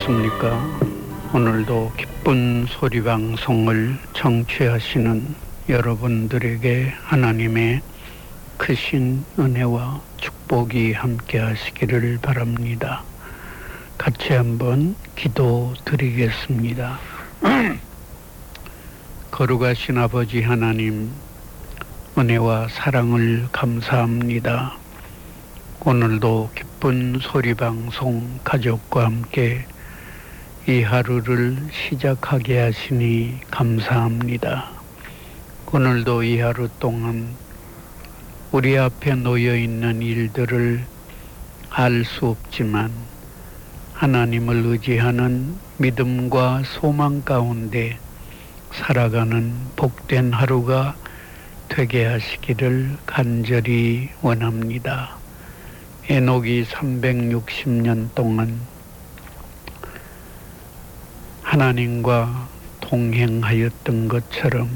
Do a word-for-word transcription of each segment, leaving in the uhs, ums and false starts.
안녕하십니까. 오늘도 기쁜 소리 방송을 청취하시는 여러분들에게 하나님의 크신 은혜와 축복이 함께 하시기를 바랍니다. 같이 한번 기도 드리겠습니다. 거룩하신 아버지 하나님, 은혜와 사랑을 감사합니다. 오늘도 기쁜 소리방송 가족과 함께 이 하루를 시작하게 하시니 감사합니다. 오늘도 이 하루 동안 우리 앞에 놓여 있는 일들을 알 수 없지만 하나님을 의지하는 믿음과 소망 가운데 살아가는 복된 하루가 되게 하시기를 간절히 원합니다. 에녹이 삼백육십 년 동안 하나님과 동행하였던 것처럼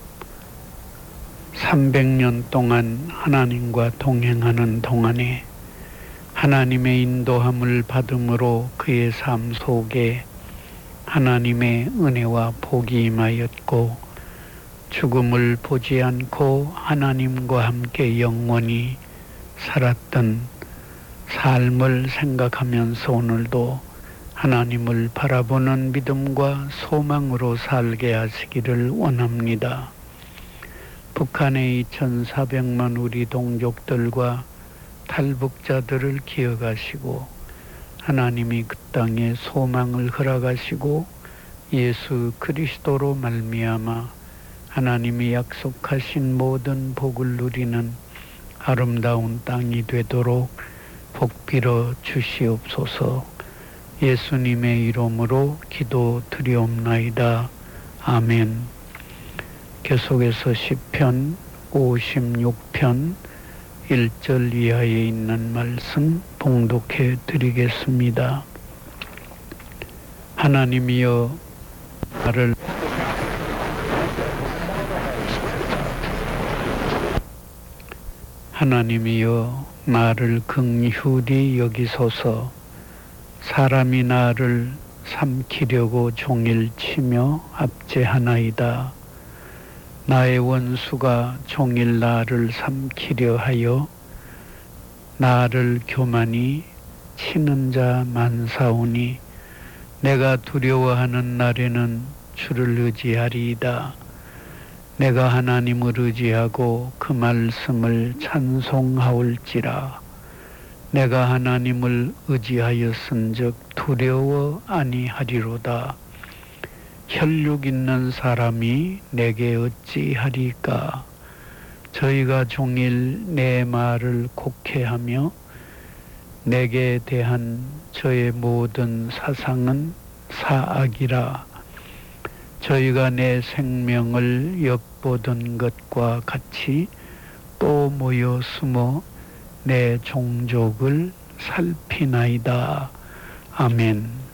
삼백 년 동안 하나님과 동행하는 동안에 하나님의 인도함을 받음으로 그의 삶 속에 하나님의 은혜와 복이 임하였고 죽음을 보지 않고 하나님과 함께 영원히 살았던 삶을 생각하면서 오늘도 하나님을 바라보는 믿음과 소망으로 살게 하시기를 원합니다. 북한의 이천사백만 우리 동족들과 탈북자들을 기억하시고 하나님이 그 땅에 소망을 허락하시고 예수 그리스도로 말미암아 하나님이 약속하신 모든 복을 누리는 아름다운 땅이 되도록 복빌어 주시옵소서. 예수님의 이름으로 기도 드리옵나이다. 아멘. 계속해서 시편 오십육 편 일 절 이하에 있는 말씀 봉독해 드리겠습니다. 하나님이여 나를 하나님이여 나를 긍휼히 여기소서. 사람이 나를 삼키려고 종일 치며 압제하나이다. 나의 원수가 종일 나를 삼키려 하여 나를 교만히 치는 자 많사오니 내가 두려워하는 날에는 주를 의지하리이다. 내가 하나님을 의지하고 그 말씀을 찬송하올지라. 내가 하나님을 의지하였은즉 두려워 아니하리로다. 혈육 있는 사람이 내게 어찌하리까. 저희가 종일 내 말을 곡해하며 내게 대한 저의 모든 사상은 사악이라. 저희가 내 생명을 엿보던 것과 같이 또 모여 숨어 내 종족을 살피나이다. 아멘.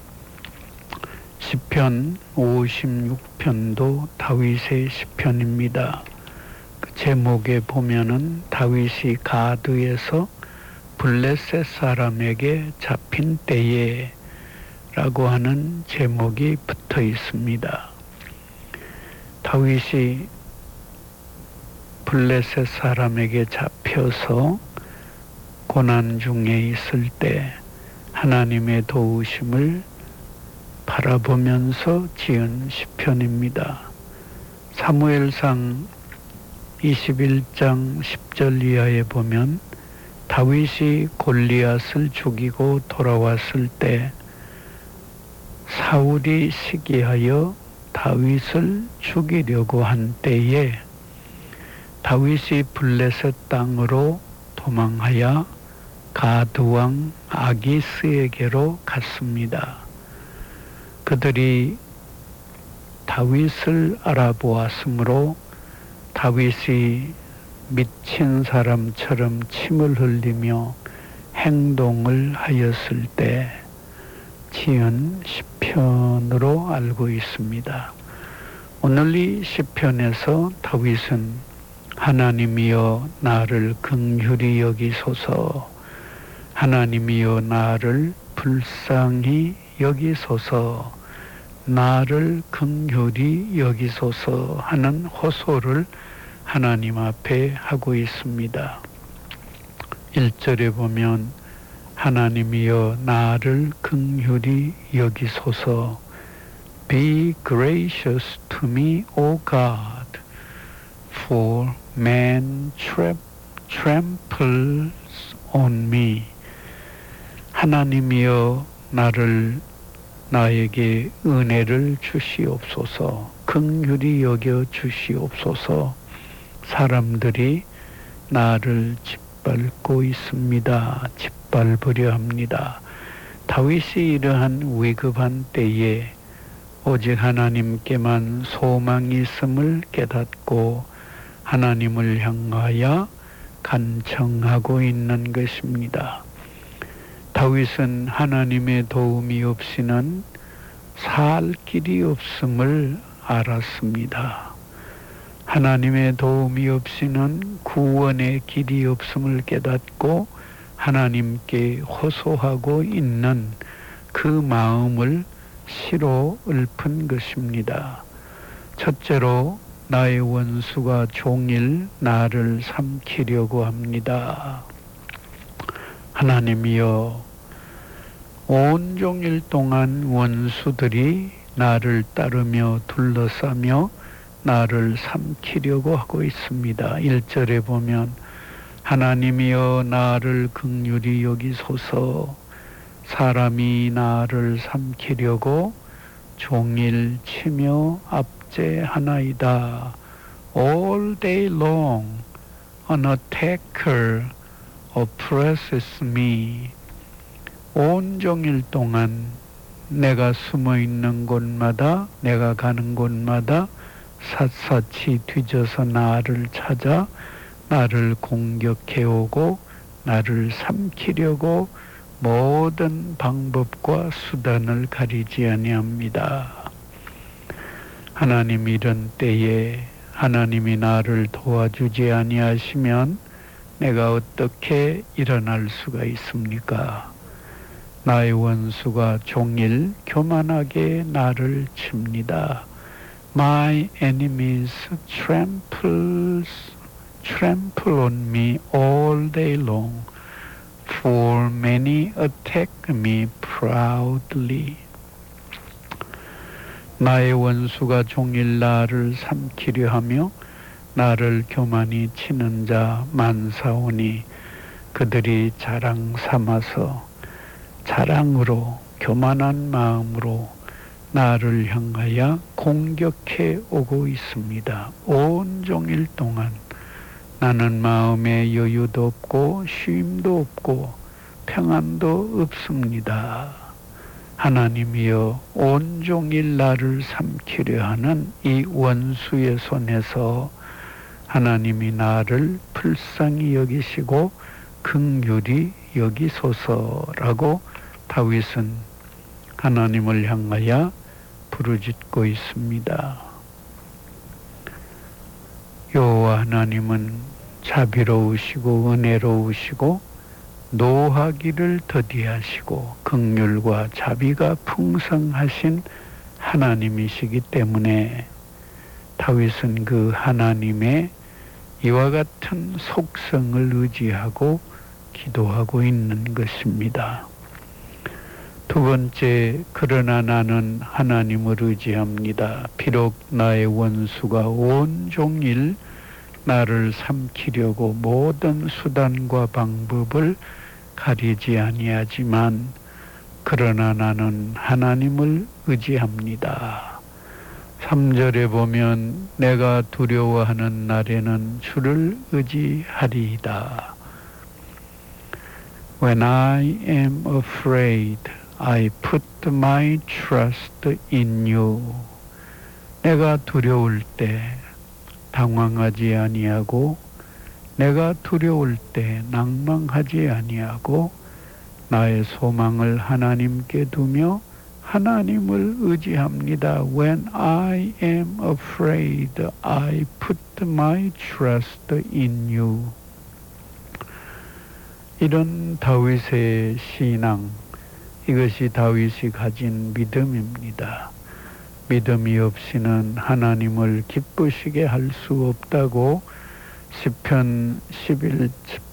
시편 오십육 편도 다윗의 시편입니다. 그 제목에 보면은 다윗이 가드에서 블레셋 사람에게 잡힌 때에 라고 하는 제목이 붙어 있습니다. 다윗이 블레셋 사람에게 잡혀서 고난 중에 있을 때 하나님의 도우심을 바라보면서 지은 시편입니다. 사무엘상 이십일 장 십 절 이하에 보면 다윗이 골리앗을 죽이고 돌아왔을 때 사울이 시기하여 다윗을 죽이려고 한 때에 다윗이 블레셋 땅으로 도망하여 가드왕 아기스에게로 갔습니다. 그들이 다윗을 알아보았으므로 다윗이 미친 사람처럼 침을 흘리며 행동을 하였을 때 지은 시편으로 알고 있습니다. 오늘 이 시편에서 다윗은 하나님이여 나를 긍휼히 여기소서, 하나님이여 나를 불쌍히 여기소서, 나를 긍휼히 여기소서 하는 호소를 하나님 앞에 하고 있습니다. 일 절에 보면 하나님이여 나를 긍휼히 여기소서. Be gracious to me, O God, for man tra- tramples on me. 하나님이여 나를 나에게 은혜를 주시옵소서. 긍휼히 여겨 주시옵소서. 사람들이 나를 짓밟고 있습니다. 짓밟으려 합니다. 다윗이 이러한 위급한 때에 오직 하나님께만 소망이 있음을 깨닫고 하나님을 향하여 간청하고 있는 것입니다. 다윗은 하나님의 도움이 없이는 살 길이 없음을 알았습니다. 하나님의 도움이 없이는 구원의 길이 없음을 깨닫고 하나님께 호소하고 있는 그 마음을 시로 읊은 것입니다. 첫째로 나의 원수가 종일 나를 삼키려고 합니다. 하나님이여 온종일 동안 원수들이 나를 따르며 둘러싸며 나를 삼키려고 하고 있습니다. 일 절에 보면 하나님이여 나를 긍휼히 여기소서. 사람이 나를 삼키려고 종일 치며 압제하나이다. All day long an attacker oppresses me. 온종일 동안 내가 숨어 있는 곳마다 내가 가는 곳마다 샅샅이 뒤져서 나를 찾아 나를 공격해오고 나를 삼키려고 모든 방법과 수단을 가리지 아니합니다. 하나님 이런 때에 하나님이 나를 도와주지 아니하시면 내가 어떻게 일어날 수가 있습니까? 나의 원수가 종일 교만하게 나를 칩니다. My enemies tramples, trample on me all day long, for many attack me proudly. 나의 원수가 종일 나를 삼키려 하며 나를 교만히 치는 자 많사오니 그들이 자랑 삼아서 자랑으로 교만한 마음으로 나를 향하여 공격해 오고 있습니다. 온종일 동안 나는 마음에 여유도 없고 쉼도 없고 평안도 없습니다. 하나님이여 온종일 나를 삼키려 하는 이 원수의 손에서 하나님이 나를 불쌍히 여기시고 긍휼히 여기소서라고 다윗은 하나님을 향하여 부르짖고 있습니다. 여호와 하나님은 자비로우시고 은혜로우시고 노하기를 더디하시고 긍휼과 자비가 풍성하신 하나님이시기 때문에 다윗은 그 하나님의 이와 같은 속성을 의지하고 기도하고 있는 것입니다. 두 번째, 그러나 나는 하나님을 의지합니다. 비록 나의 원수가 온종일 나를 삼키려고 모든 수단과 방법을 가리지 아니하지만 그러나 나는 하나님을 의지합니다. 삼 절에 보면 내가 두려워하는 날에는 주를 의지하리이다. When I am afraid, I put my trust in you. 내가 두려울 때 당황하지 아니하고 내가 두려울 때 낭망하지 아니하고 나의 소망을 하나님께 두며 하나님을 의지합니다. When I am afraid, I put my trust in you. 이런 다윗의 신앙, 이것이 다윗이 가진 믿음입니다. 믿음이 없이는 하나님을 기쁘시게 할 수 없다고 시편 십일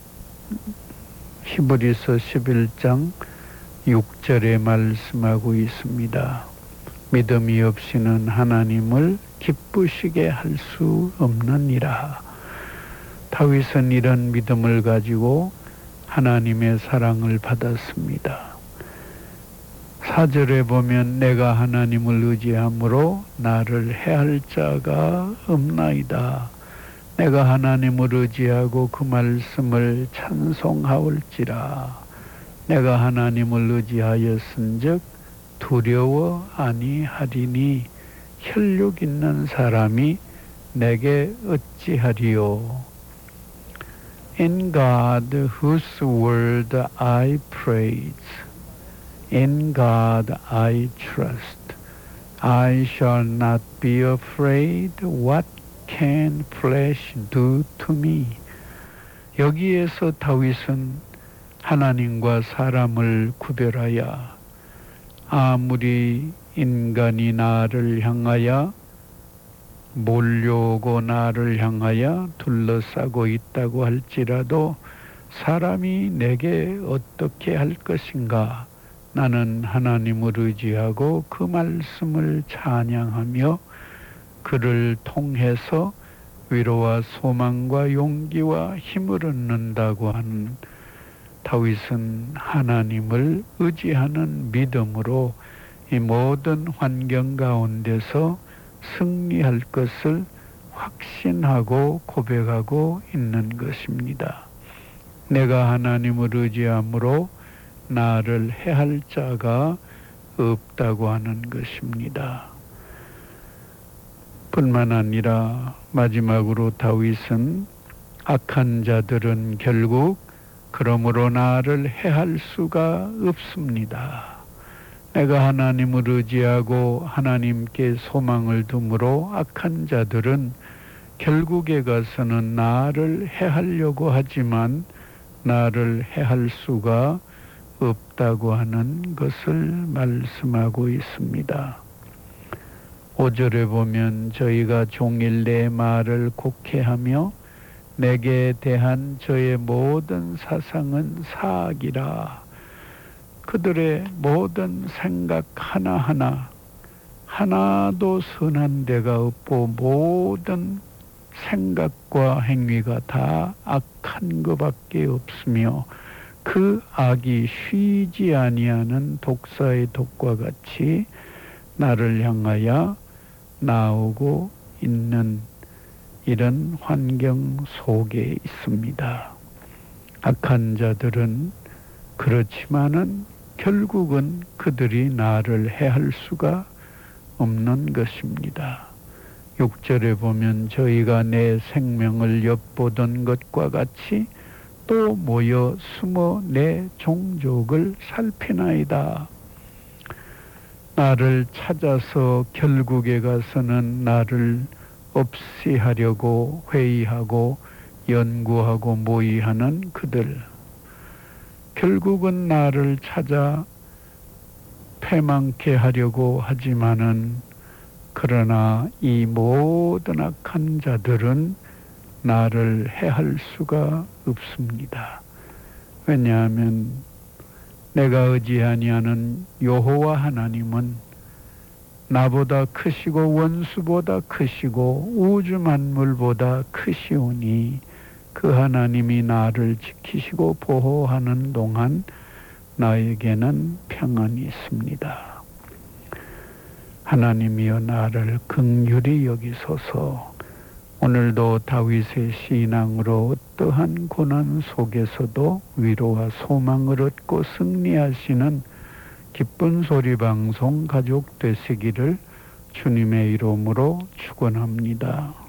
히브리서 십일 장 육 절에 말씀하고 있습니다. 믿음이 없이는 하나님을 기쁘시게 할 수 없느니라. 다윗은 이런 믿음을 가지고 하나님의 사랑을 받았습니다. 사 절에 보면 내가 하나님을 의지함으로 나를 해할 자가 없나이다. 내가 하나님을 의지하고 그 말씀을 찬송하올지라. 내가 하나님을 의지하였은즉 두려워 아니하리니 혈육 있는 사람이 내게 어찌하리요. In God whose word I praise, in God I trust. I shall not be afraid. What can flesh do to me? 여기에서 다윗은 하나님과 사람을 구별하여 아무리 인간이 나를 향하여 몰려오고 나를 향하여 둘러싸고 있다고 할지라도 사람이 내게 어떻게 할 것인가? 나는 하나님을 의지하고 그 말씀을 찬양하며 그를 통해서 위로와 소망과 용기와 힘을 얻는다고 하는 다윗은 하나님을 의지하는 믿음으로 이 모든 환경 가운데서 승리할 것을 확신하고 고백하고 있는 것입니다. 내가 하나님을 의지함으로 나를 해할 자가 없다고 하는 것입니다. 뿐만 아니라 마지막으로 다윗은 악한 자들은 결국 그러므로 나를 해할 수가 없습니다. 내가 하나님을 의지하고 하나님께 소망을 두므로 악한 자들은 결국에 가서는 나를 해하려고 하지만 나를 해할 수가 없다고 하는 것을 말씀하고 있습니다. 오 절에 보면 저희가 종일 내 말을 곡해하며 내게 대한 저의 모든 사상은 사악이라. 그들의 모든 생각 하나하나 하나도 선한 데가 없고 모든 생각과 행위가 다 악한 것밖에 없으며 그 악이 쉬지 아니하는 독사의 독과 같이 나를 향하여 나오고 있는 이런 환경 속에 있습니다. 악한 자들은 그렇지만은 결국은 그들이 나를 해할 수가 없는 것입니다. 육 절에 보면 저희가 내 생명을 엿보던 것과 같이 또 모여 숨어 내 종족을 살피나이다. 나를 찾아서 결국에 가서는 나를 없이 하려고 회의하고 연구하고 모의하는 그들. 결국은 나를 찾아 패망케 하려고 하지만은 그러나 이 모든 악한 자들은 나를 해할 수가 없습니다. 왜냐하면 내가 의지하냐는 여호와 하나님은 나보다 크시고 원수보다 크시고 우주 만물보다 크시오니 그 하나님이 나를 지키시고 보호하는 동안 나에게는 평안이 있습니다. 하나님이여 나를 긍휼히 여기소서. 오늘도 다윗의 신앙으로 어떠한 고난 속에서도 위로와 소망을 얻고 승리하시는 기쁜 소리 방송 가족 되시기를 주님의 이름으로 축원합니다.